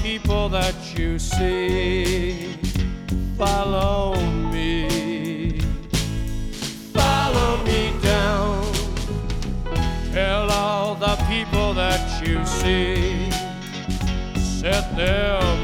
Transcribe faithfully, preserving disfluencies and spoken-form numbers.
people that you see. Follow me, follow me down. Tell all the people that you see, set them